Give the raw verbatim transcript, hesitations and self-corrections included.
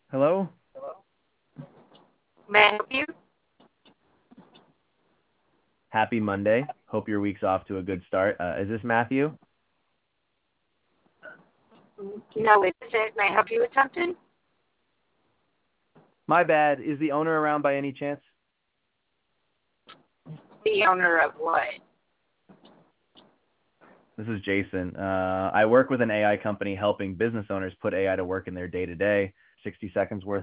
Hello? May I help you? Happy Monday. Hope your week's off to a good start. Uh, is this Matthew? No, it isn't. May I help you with something? My bad. Is the owner around by any chance? The owner of what? This is Jason. Uh, I work with an A I company helping business owners put A I to work in their day-to-day. sixty seconds worth